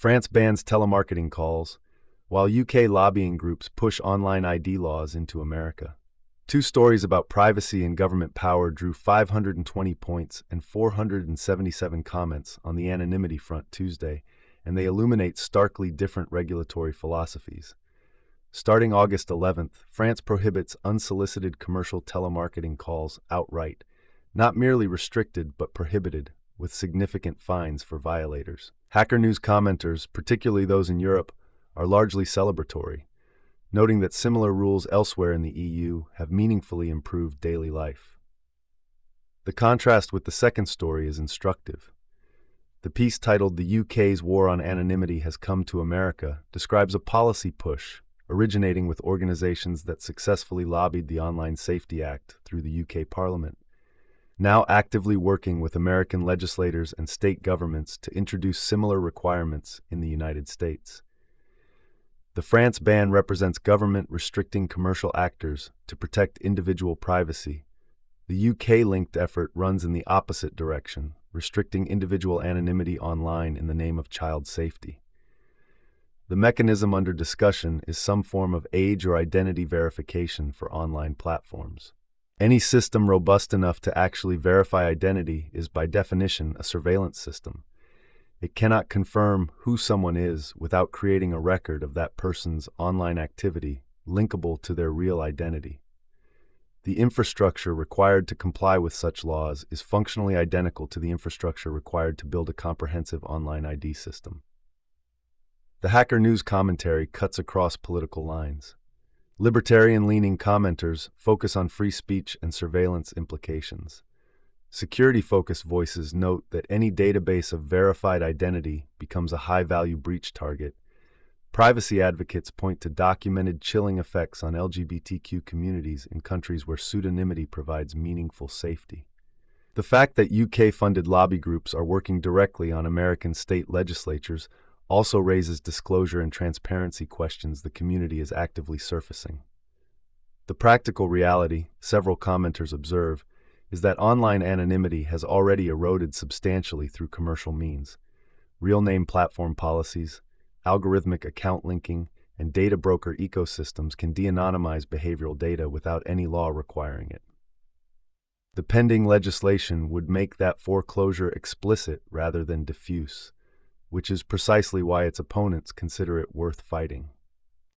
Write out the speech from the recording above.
France bans telemarketing calls, while UK lobbying groups push online ID laws into America. Two stories about privacy and government power drew 520 points and 477 comments on the anonymity front Tuesday, and they illuminate starkly different regulatory philosophies. Starting August 11th, France prohibits unsolicited commercial telemarketing calls outright, not merely restricted but prohibited, with significant fines for violators. Hacker News commenters, particularly those in Europe, are largely celebratory, noting that similar rules elsewhere in the EU have meaningfully improved daily life. The contrast with the second story is instructive. The piece titled "The UK's War on Anonymity Has Come to America" describes a policy push originating with organizations that successfully lobbied the Online Safety Act through the UK Parliament, now actively working with American legislators and state governments to introduce similar requirements in the United States. The France ban represents government restricting commercial actors to protect individual privacy. The UK-linked effort runs in the opposite direction, restricting individual anonymity online in the name of child safety. The mechanism under discussion is some form of age or identity verification for online platforms. Any system robust enough to actually verify identity is by definition a surveillance system. It cannot confirm who someone is without creating a record of that person's online activity linkable to their real identity. The infrastructure required to comply with such laws is functionally identical to the infrastructure required to build a comprehensive online ID system. The Hacker News commentary cuts across political lines. Libertarian-leaning commenters focus on free speech and surveillance implications. Security-focused voices note that any database of verified identity becomes a high-value breach target. Privacy advocates point to documented chilling effects on LGBTQ communities in countries where pseudonymity provides meaningful safety. The fact that UK-funded lobby groups are working directly on American state legislatures also raises disclosure and transparency questions the community is actively surfacing. The practical reality, several commenters observe, is that online anonymity has already eroded substantially through commercial means. Real-name platform policies, algorithmic account linking, and data broker ecosystems can de-anonymize behavioral data without any law requiring it. The pending legislation would make that foreclosure explicit rather than diffuse, which is precisely why its opponents consider it worth fighting.